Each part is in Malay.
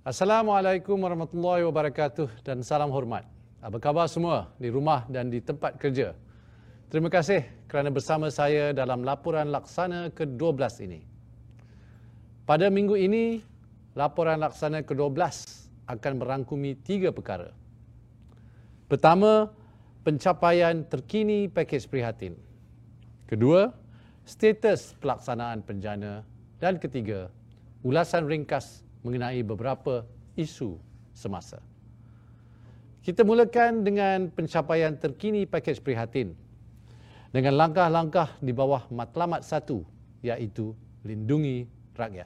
Assalamualaikum warahmatullahi wabarakatuh dan salam hormat. Apa khabar semua di rumah dan di tempat kerja? Terima kasih kerana bersama saya dalam laporan laksana ke-12 ini. Pada minggu ini, laporan laksana ke-12 akan merangkumi 3 perkara. Pertama, pencapaian terkini pakej prihatin. Kedua, status pelaksanaan penjana. Dan ketiga, ulasan ringkas mengenai beberapa isu semasa. Kita mulakan dengan pencapaian terkini pakej prihatin dengan langkah-langkah di bawah matlamat 1 iaitu lindungi rakyat.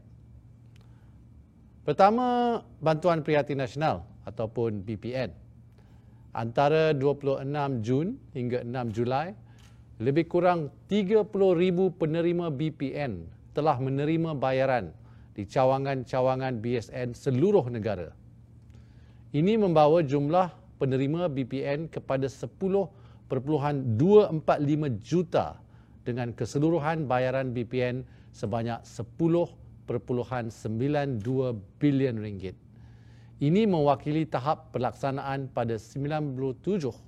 Pertama, Bantuan Prihatin Nasional ataupun BPN. Antara 26 Jun hingga 6 Julai, lebih kurang 30,000 penerima BPN telah menerima bayaran di cawangan-cawangan BSN seluruh negara. Ini membawa jumlah penerima BPN kepada 10.245 juta dengan keseluruhan bayaran BPN sebanyak 10.92 bilion ringgit. Ini mewakili tahap pelaksanaan pada 97.5%.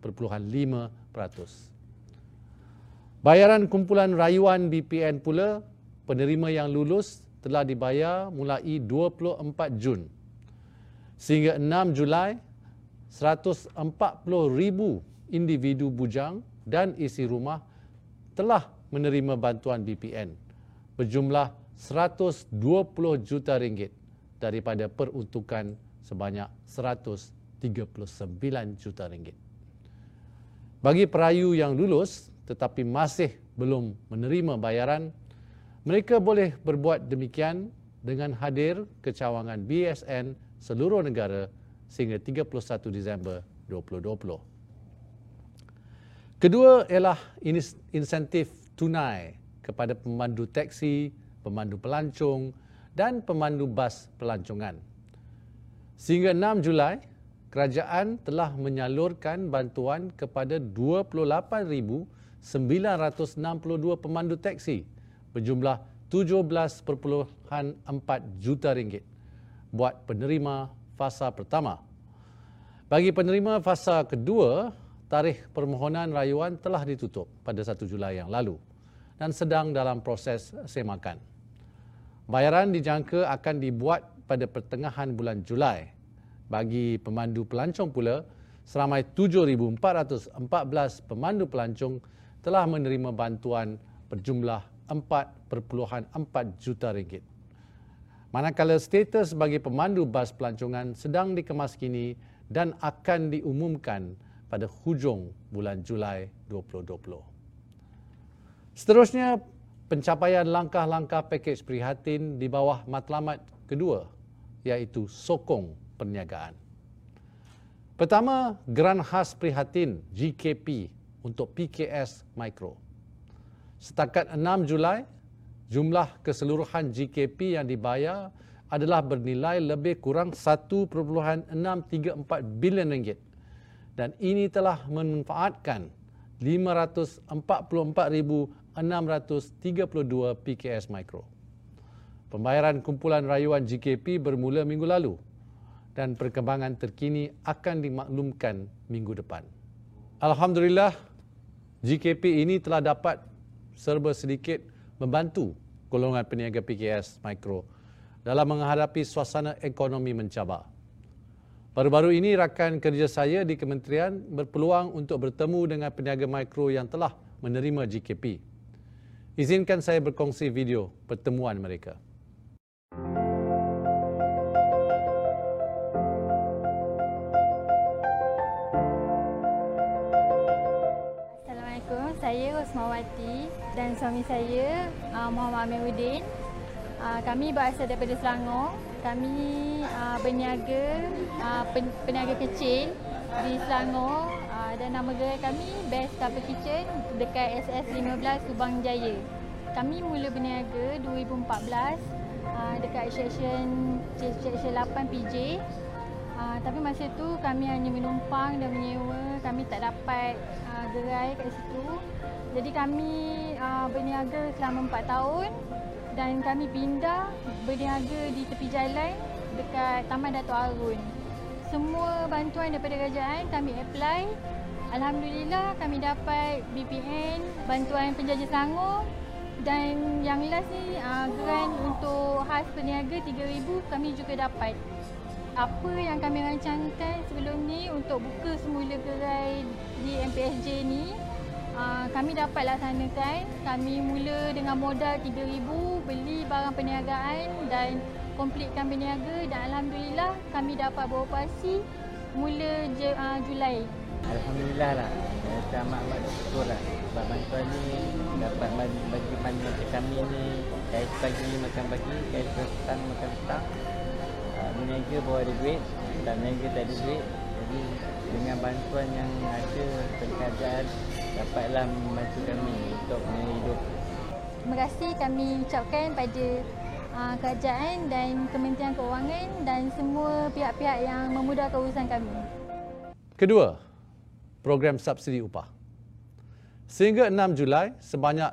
Bayaran kumpulan rayuan BPN pula, penerima yang lulus telah dibayar mulai 24 Jun. Sehingga 6 Julai, 140,000 individu bujang dan isi rumah telah menerima bantuan BPN berjumlah 120 juta ringgit daripada peruntukan sebanyak 139 juta ringgit. Bagi perayu yang lulus tetapi masih belum menerima bayaran, mereka boleh berbuat demikian dengan hadir ke cawangan BSN seluruh negara sehingga 31 Disember 2020. Kedua ialah insentif tunai kepada pemandu teksi, pemandu pelancong dan pemandu bas pelancongan. Sehingga 6 Julai, kerajaan telah menyalurkan bantuan kepada 28,962 pemandu teksi berjumlah 17.4 juta ringgit buat penerima fasa pertama. Bagi penerima fasa kedua, tarikh permohonan rayuan telah ditutup pada 1 Julai yang lalu dan sedang dalam proses semakan. Bayaran dijangka akan dibuat pada pertengahan bulan Julai. Bagi pemandu pelancong pula, seramai 7,414 pemandu pelancong telah menerima bantuan berjumlah 4.4 juta ringgit. Manakala status bagi pemandu bas pelancongan sedang dikemas kini dan akan diumumkan pada hujung bulan Julai 2020. Seterusnya, pencapaian langkah-langkah pakej prihatin di bawah matlamat kedua iaitu sokong perniagaan. Pertama, Geran Khas Prihatin GKP untuk PKS Mikro. Setakat 6 Julai, jumlah keseluruhan GKP yang dibayar adalah bernilai lebih kurang 1.634 bilion ringgit dan ini telah memanfaatkan 544,632 PKS Mikro. Pembayaran kumpulan rayuan GKP bermula minggu lalu dan perkembangan terkini akan dimaklumkan minggu depan. Alhamdulillah, GKP ini telah dapat serba sedikit membantu golongan peniaga PKS Mikro dalam menghadapi suasana ekonomi mencabar. Baru-baru ini rakan kerja saya di kementerian berpeluang untuk bertemu dengan peniaga mikro yang telah menerima GKP. Izinkan saya berkongsi video pertemuan mereka. Assalamualaikum, saya Rosmawati dan suami saya Muhammad Amiruddin. Kami berasal daripada Selangor. Kami berniaga peniaga kecil di Selangor dan nama gerai kami Best Couple Kitchen dekat SS 15 Subang Jaya. Kami mula berniaga 2014 dekat section 8 PJ. Tapi masa tu kami hanya menumpang dan menyewa, kami tak dapat gerai kat situ. Jadi kami berniaga selama 4 tahun dan kami pindah berniaga di tepi jalan dekat Taman Dato' Harun. Semua bantuan daripada kerajaan kami apply. Alhamdulillah kami dapat BPN, bantuan penjaja Selangor, dan yang last ni grant untuk khas peniaga 3,000 kami juga dapat. Apa yang kami rancangkan sebelum ni untuk buka semula gerai di MPSJ ni, kami dapat laksanakan. Kami mula dengan modal 3,000, beli barang perniagaan dan komplitkan berniaga, dan alhamdulillah kami dapat beroperasi mula Julai. Alhamdulillah lah, saya amat bersyukur lah sebab bantuan ni dapat bagi mana macam kami ni, kais pagi makan pagi, kais petang makan petang. Berniaga bawa ada duit, tak berniaga tak ada duit. Jadi dengan bantuan yang ada kerajaan dapatlah membantu kami untuk menyara hidup. Terima kasih kami ucapkan pada kerajaan dan Kementerian Keuangan dan semua pihak-pihak yang memudahkan urusan kami. Kedua, program subsidi upah. Sehingga 6 Julai, sebanyak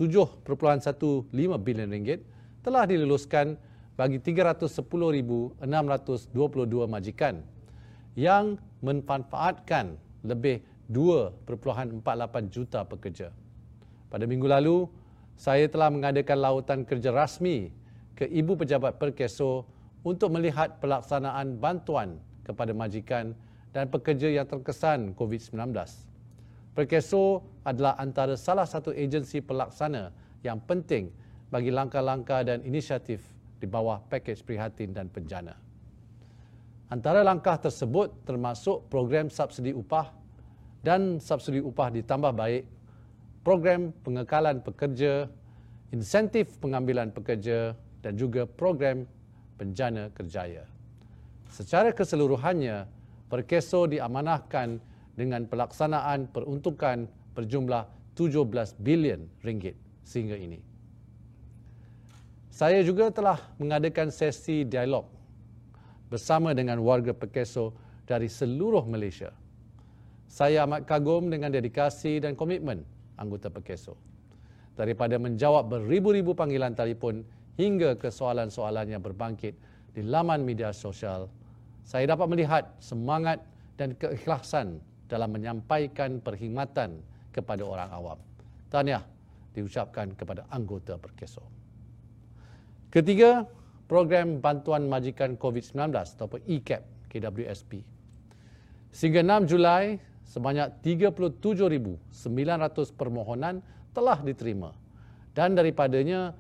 7.15 bilion ringgit telah diluluskan bagi 310,622 majikan yang memanfaatkan lebih 2.48 juta pekerja. Pada minggu lalu, saya telah mengadakan lautan kerja rasmi ke Ibu Pejabat Perkeso untuk melihat pelaksanaan bantuan kepada majikan dan pekerja yang terkesan COVID-19. Perkeso adalah antara salah satu agensi pelaksana yang penting bagi langkah-langkah dan inisiatif di bawah pakej prihatin dan penjana. Antara langkah tersebut termasuk program subsidi upah dan subsidi upah ditambah baik, program pengekalan pekerja, insentif pengambilan pekerja dan juga program penjana kerjaya. Secara keseluruhannya, Perkeso diamanahkan dengan pelaksanaan peruntukan berjumlah 17 bilion ringgit sehingga ini. Saya juga telah mengadakan sesi dialog bersama dengan warga Perkeso dari seluruh Malaysia. Saya amat kagum dengan dedikasi dan komitmen anggota Perkeso. Daripada menjawab beribu-ribu panggilan telefon hingga ke soalan-soalan yang berbangkit di laman media sosial, saya dapat melihat semangat dan keikhlasan dalam menyampaikan perkhidmatan kepada orang awam. Tahniah diucapkan kepada anggota Perkeso. Ketiga, program bantuan majikan COVID-19 ataupun ECAP KWSP. Sehingga 6 Julai, sebanyak 37,900 permohonan telah diterima dan daripadanya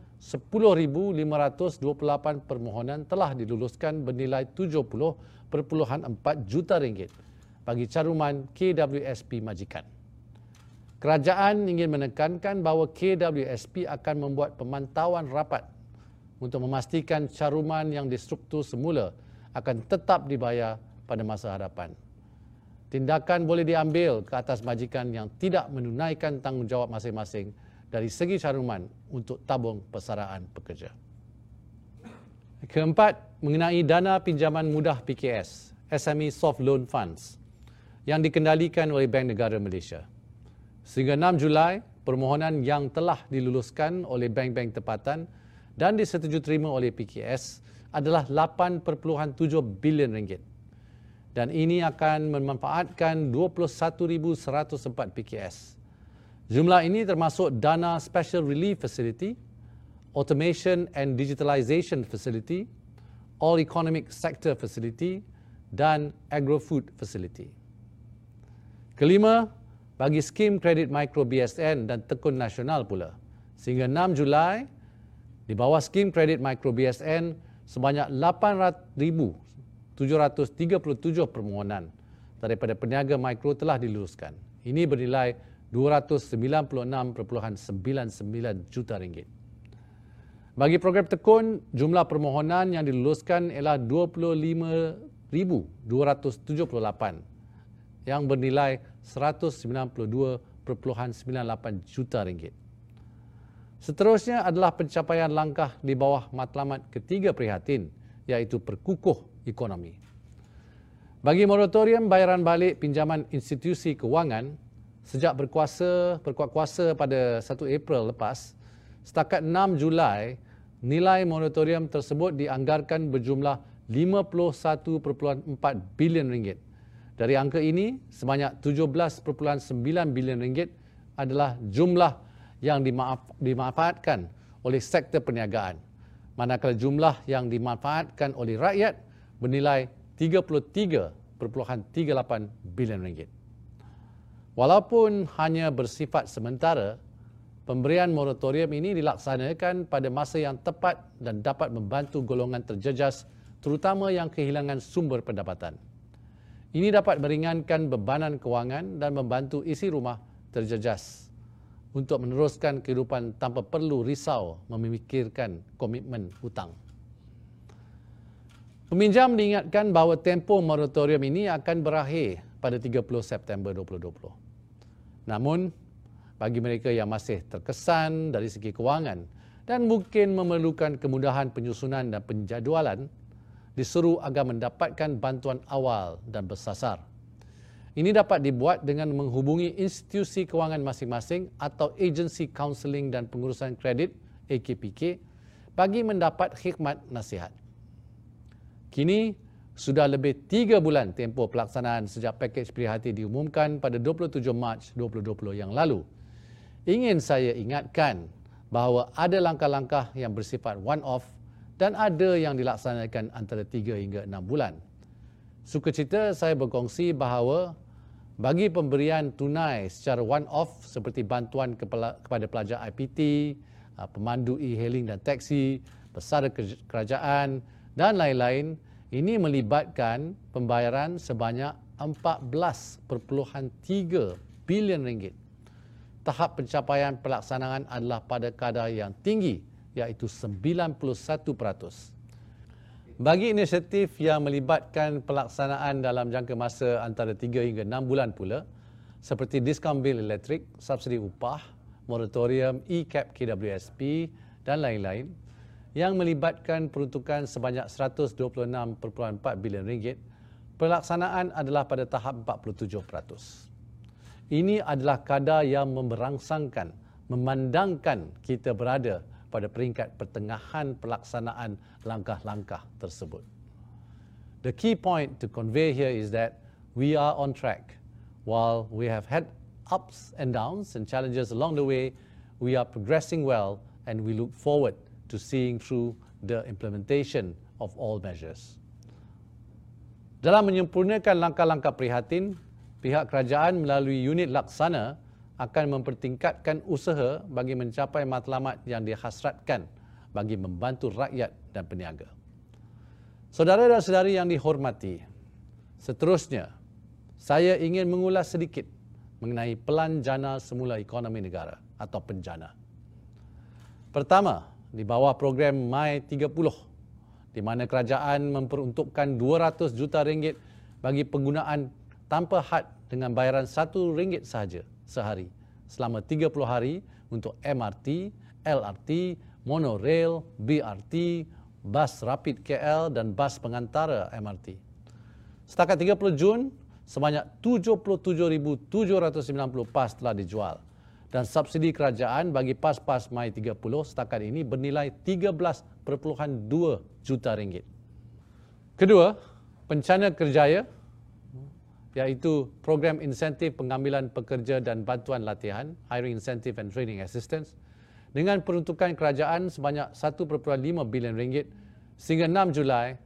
10,528 permohonan telah diluluskan bernilai 70.4 juta ringgit bagi caruman KWSP majikan. Kerajaan ingin menekankan bahawa KWSP akan membuat pemantauan rapat untuk memastikan caruman yang distruktur semula akan tetap dibayar pada masa hadapan. Tindakan boleh diambil ke atas majikan yang tidak menunaikan tanggungjawab masing-masing dari segi caruman untuk tabung persaraan pekerja. Keempat, mengenai dana pinjaman mudah PKS, SME Soft Loan Funds, yang dikendalikan oleh Bank Negara Malaysia. Sehingga 6 Julai, permohonan yang telah diluluskan oleh bank-bank tempatan dan disetujui terima oleh PKS adalah 8.7 bilion ringgit. Dan ini akan memanfaatkan 21,104 PKS. Jumlah ini termasuk dana Special Relief Facility, Automation and Digitalization Facility, All Economic Sector Facility dan Agro-Food Facility. Kelima, bagi skim kredit mikro BSN dan tekun nasional pula. Sehingga 6 Julai, di bawah skim kredit mikro BSN, sebanyak 8,737 permohonan daripada peniaga mikro telah diluluskan. Ini bernilai 296.99 juta ringgit. Bagi program tekun, jumlah permohonan yang diluluskan ialah 25,278 yang bernilai 192.98 juta ringgit. Seterusnya adalah pencapaian langkah di bawah matlamat ketiga prihatin, iaitu perkukuh ekonomi. Bagi moratorium bayaran balik pinjaman institusi kewangan, sejak berkuat kuasa pada 1 April lepas, setakat 6 Julai, nilai moratorium tersebut dianggarkan berjumlah RM51.4 bilion. Dari angka ini, sebanyak RM17.9 bilion adalah jumlah yang dimanfaatkan oleh sektor perniagaan, manakala jumlah yang dimanfaatkan oleh rakyat bernilai RM33.38 bilion. Walaupun hanya bersifat sementara, pemberian moratorium ini dilaksanakan pada masa yang tepat dan dapat membantu golongan terjejas, terutama yang kehilangan sumber pendapatan. Ini dapat meringankan bebanan kewangan dan membantu isi rumah terjejas untuk meneruskan kehidupan tanpa perlu risau memikirkan komitmen hutang. Peminjam diingatkan bahawa tempoh moratorium ini akan berakhir pada 30 September 2020. Namun, bagi mereka yang masih terkesan dari segi kewangan dan mungkin memerlukan kemudahan penyusunan dan penjadualan, diseru agar mendapatkan bantuan awal dan bersasar. Ini dapat dibuat dengan menghubungi institusi kewangan masing-masing atau agensi kaunseling dan pengurusan kredit AKPK bagi mendapat khidmat nasihat. Kini, sudah lebih 3 bulan tempoh pelaksanaan sejak pakej prihatin diumumkan pada 27 Mac 2020 yang lalu. Ingin saya ingatkan bahawa ada langkah-langkah yang bersifat one-off dan ada yang dilaksanakan antara 3 hingga 6 bulan. Sukacita saya berkongsi bahawa bagi pemberian tunai secara one-off seperti bantuan kepada pelajar IPT, pemandu e-hailing dan taksi, pesara kerajaan dan lain-lain, ini melibatkan pembayaran sebanyak RM14.3 bilion. Tahap pencapaian pelaksanaan adalah pada kadar yang tinggi, iaitu 91%. Bagi inisiatif yang melibatkan pelaksanaan dalam jangka masa antara 3 hingga 6 bulan pula, seperti diskaun bil elektrik, subsidi upah, moratorium e-cap KWSP dan lain-lain, yang melibatkan peruntukan sebanyak RM126.4 bilion, pelaksanaan adalah pada tahap 47%. Ini adalah kadar yang memberangsangkan, memandangkan kita berada pada peringkat pertengahan pelaksanaan langkah-langkah tersebut. The key point to convey here is that we are on track. While we have had ups and downs and challenges along the way, we are progressing well and we look forward to seeing through the implementation of all measures. Dalam menyempurnakan langkah-langkah prihatin, pihak kerajaan melalui unit laksana akan mempertingkatkan usaha bagi mencapai matlamat yang dihasratkan bagi membantu rakyat dan peniaga. Saudara dan saudari yang dihormati, seterusnya, saya ingin mengulas sedikit mengenai Pelan Jana Semula Ekonomi Negara atau PENJANA. Pertama, di bawah program My30, di mana kerajaan memperuntukkan RM200 juta bagi penggunaan tanpa had dengan bayaran RM1 sahaja sehari selama 30 hari untuk MRT, LRT, monorail, BRT, bas rapid KL dan bas pengantara MRT. Setakat 30 Jun, sebanyak 77,790 pas telah dijual. Dan subsidi kerajaan bagi pas-pas My30 setakat ini bernilai RM13.2 juta. Kedua, Pencana Kerjaya, iaitu program insentif pengambilan pekerja dan bantuan latihan, Hiring Incentive and Training Assistance, dengan peruntukan kerajaan sebanyak RM1.5 bilion sehingga 6 Julai,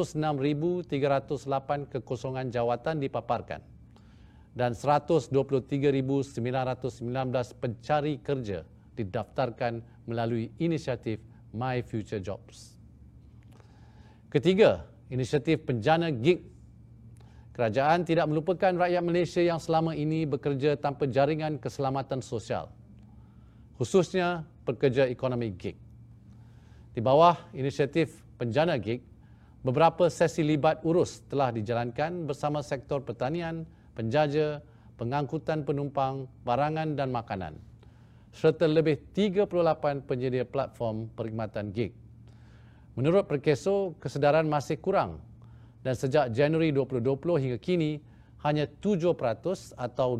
106,308 kekosongan jawatan dipaparkan dan 123,919 pencari kerja didaftarkan melalui inisiatif My Future Jobs. Ketiga, inisiatif Penjana Gig. Kerajaan tidak melupakan rakyat Malaysia yang selama ini bekerja tanpa jaringan keselamatan sosial, khususnya pekerja ekonomi gig. Di bawah inisiatif Penjana Gig, beberapa sesi libat urus telah dijalankan bersama sektor pertanian, penjaja, pengangkutan penumpang, barangan dan makanan, serta lebih 38 penyedia platform perkhidmatan gig. Menurut Perkeso, kesedaran masih kurang dan sejak Januari 2020 hingga kini, hanya 7% atau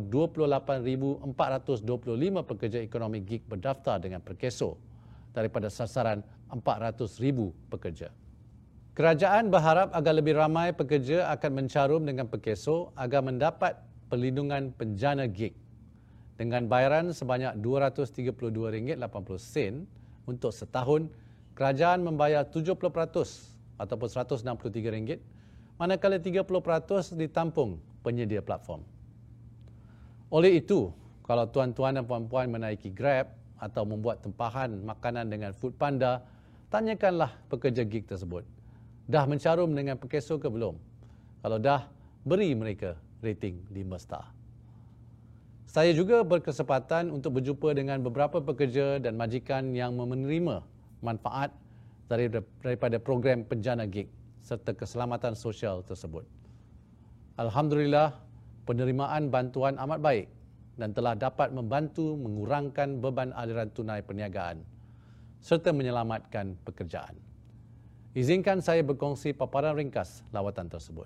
28,425 pekerja ekonomi gig berdaftar dengan Perkeso daripada sasaran 400,000 pekerja. Kerajaan berharap agar lebih ramai pekerja akan mencarum dengan Perkeso agar mendapat perlindungan penjana gig dengan bayaran sebanyak RM232.80 untuk setahun. Kerajaan membayar 70% ataupun RM163, manakala 30% ditampung penyedia platform. Oleh itu, kalau tuan-tuan dan puan-puan menaiki Grab atau membuat tempahan makanan dengan Foodpanda, tanyakanlah pekerja gig tersebut. Dah mencarum dengan Perkeso ke belum? Kalau dah, beri mereka rating 5 star. Saya juga berkesempatan untuk berjumpa dengan beberapa pekerja dan majikan yang menerima manfaat daripada program penjana gig serta keselamatan sosial tersebut. Alhamdulillah, penerimaan bantuan amat baik dan telah dapat membantu mengurangkan beban aliran tunai perniagaan serta menyelamatkan pekerjaan. Izinkan saya berkongsi paparan ringkas lawatan tersebut.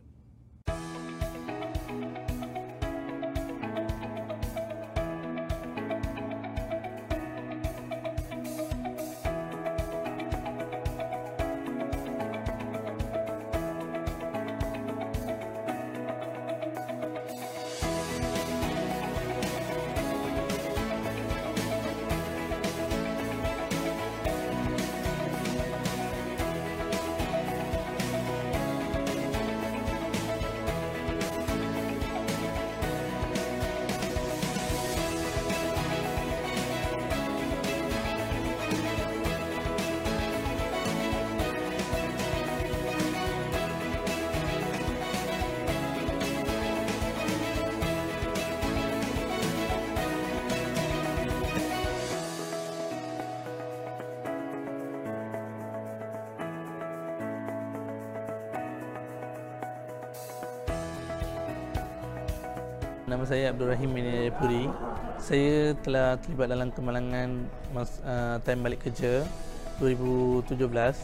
Nama saya Abdul Rahim bin Puri. Saya telah terlibat dalam kemalangan time balik kerja 2017.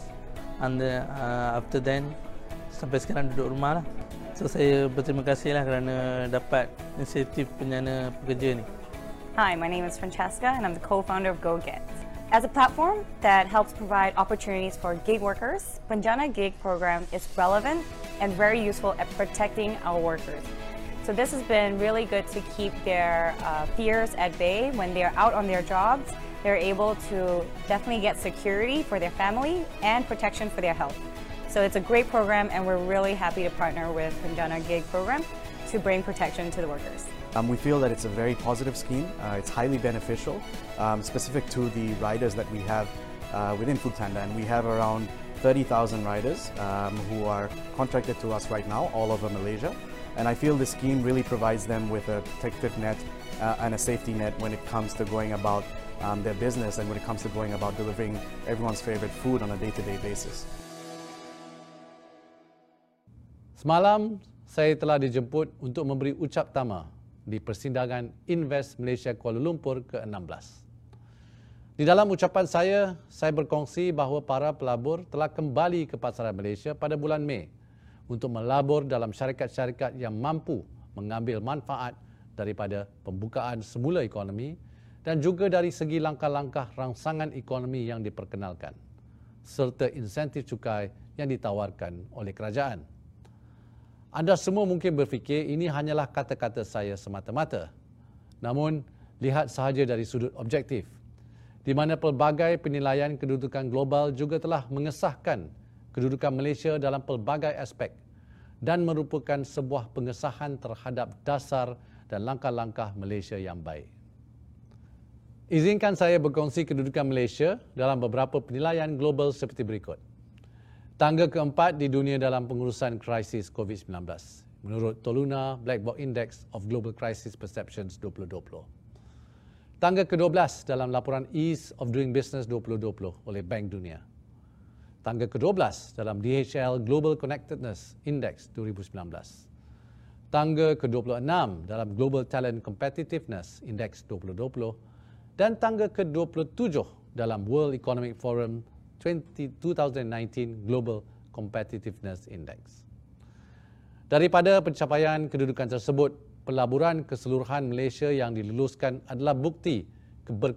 And after then, sampai sekarang duduk rumah lah. So saya berterima kasih lah kerana dapat inisiatif penjana pekerja ni. Hi, my name is Francesca and I'm the co-founder of GoGet. As a platform that helps provide opportunities for gig workers, Penjana Gig program is relevant and very useful at protecting our workers. So this has been really good to keep their fears at bay when they're out on their jobs. They're able to definitely get security for their family and protection for their health. So it's a great program and we're really happy to partner with Penjana Gig program to bring protection to the workers. We feel that it's a very positive scheme. It's highly beneficial, specific to the riders that we have within Foodpanda. And we have around 30,000 riders who are contracted to us right now all over Malaysia. And I feel this scheme really provides them with a protective net and a safety net when it comes to going about their business and when it comes to going about delivering everyone's favorite food on a day-to-day basis. Semalam, saya telah dijemput untuk memberi ucap tama di persidangan Invest Malaysia Kuala Lumpur ke-16. Di dalam ucapan saya berkongsi bahawa para pelabur telah kembali ke pasaran Malaysia pada bulan Mei untuk melabur dalam syarikat-syarikat yang mampu mengambil manfaat daripada pembukaan semula ekonomi dan juga dari segi langkah-langkah rangsangan ekonomi yang diperkenalkan serta insentif cukai yang ditawarkan oleh kerajaan. Anda semua mungkin berfikir ini hanyalah kata-kata saya semata-mata. Namun, lihat sahaja dari sudut objektif, di mana pelbagai penilaian kedudukan global juga telah mengesahkan kedudukan Malaysia dalam pelbagai aspek dan merupakan sebuah pengesahan terhadap dasar dan langkah-langkah Malaysia yang baik. Izinkan saya berkongsi kedudukan Malaysia dalam beberapa penilaian global seperti berikut. Tangga keempat di dunia dalam pengurusan krisis COVID-19 menurut Toluna Black Box Index of Global Crisis Perceptions 2020. Tangga ke-12 dalam laporan Ease of Doing Business 2020 oleh Bank Dunia. Tangga ke-12 dalam DHL Global Connectedness Index 2019. Tangga ke-26 dalam Global Talent Competitiveness Index 2020 dan tangga ke-27 dalam World Economic Forum 2019 Global Competitiveness Index. Daripada pencapaian kedudukan tersebut, pelaburan keseluruhan Malaysia yang diluluskan adalah bukti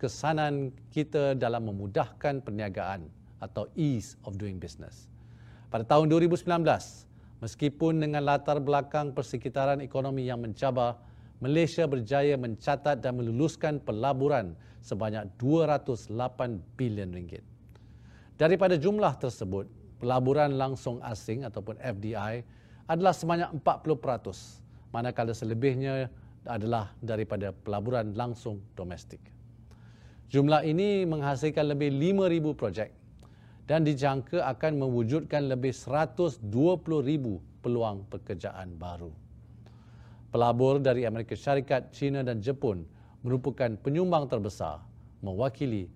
keberkesanan kita dalam memudahkan perniagaan atau ease of doing business. Pada tahun 2019, meskipun dengan latar belakang persekitaran ekonomi yang mencabar, Malaysia berjaya mencatat dan meluluskan pelaburan sebanyak 208 bilion ringgit. Daripada jumlah tersebut, pelaburan langsung asing ataupun FDI adalah sebanyak 40%, manakala selebihnya adalah daripada pelaburan langsung domestik. Jumlah ini menghasilkan lebih 5,000 projek dan dijangka akan mewujudkan lebih 120,000 peluang pekerjaan baru. Pelabur dari Amerika Syarikat, China dan Jepun merupakan penyumbang terbesar, mewakili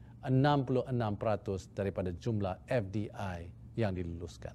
66% daripada jumlah FDI yang diluluskan.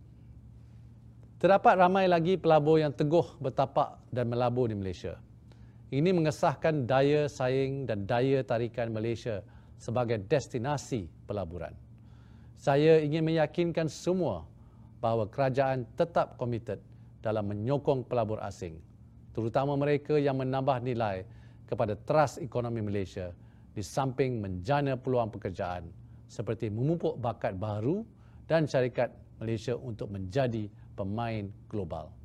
Terdapat ramai lagi pelabur yang teguh bertapak dan melabur di Malaysia. Ini mengesahkan daya saing dan daya tarikan Malaysia sebagai destinasi pelaburan. Saya ingin meyakinkan semua bahawa kerajaan tetap komited dalam menyokong pelabur asing, terutama mereka yang menambah nilai kepada teras ekonomi Malaysia di samping menjana peluang pekerjaan seperti memupuk bakat baru dan syarikat Malaysia untuk menjadi pemain global.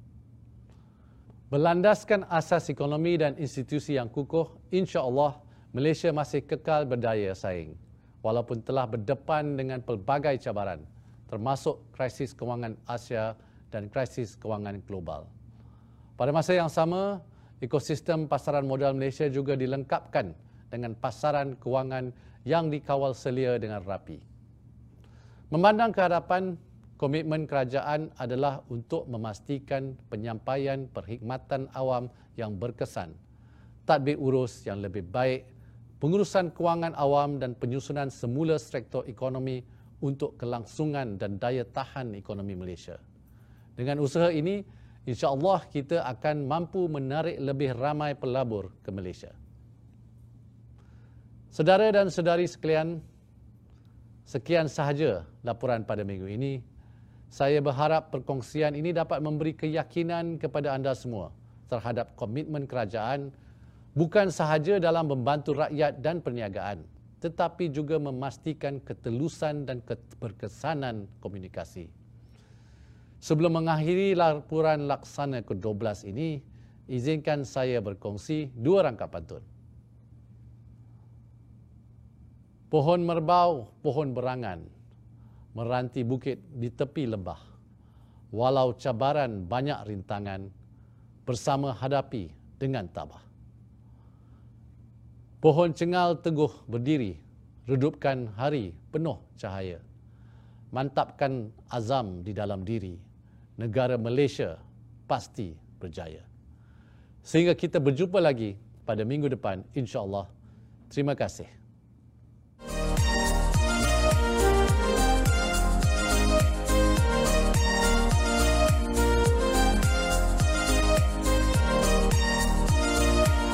Berlandaskan asas ekonomi dan institusi yang kukuh, insya-Allah Malaysia masih kekal berdaya saing walaupun telah berdepan dengan pelbagai cabaran termasuk krisis kewangan Asia dan krisis kewangan global. Pada masa yang sama, ekosistem pasaran modal Malaysia juga dilengkapkan dengan pasaran kewangan yang dikawal selia dengan rapi. Memandang ke hadapan, komitmen kerajaan adalah untuk memastikan penyampaian perkhidmatan awam yang berkesan, tadbir urus yang lebih baik, pengurusan kewangan awam dan penyusunan semula sektor ekonomi untuk kelangsungan dan daya tahan ekonomi Malaysia. Dengan usaha ini, insya-Allah kita akan mampu menarik lebih ramai pelabur ke Malaysia. Saudara dan saudari sekalian, sekian sahaja laporan pada minggu ini. Saya berharap perkongsian ini dapat memberi keyakinan kepada anda semua terhadap komitmen kerajaan bukan sahaja dalam membantu rakyat dan perniagaan, tetapi juga memastikan ketelusan dan keberkesanan komunikasi. Sebelum mengakhiri laporan laksana ke-12 ini, izinkan saya berkongsi dua rangka pantun. Pohon merbau, pohon berangan, meranti bukit di tepi lembah. Walau cabaran banyak rintangan, bersama hadapi dengan tabah. Pohon cengal teguh berdiri, redupkan hari penuh cahaya. Mantapkan azam di dalam diri, negara Malaysia pasti berjaya. Sehingga kita berjumpa lagi pada minggu depan, insya-Allah. Terima kasih.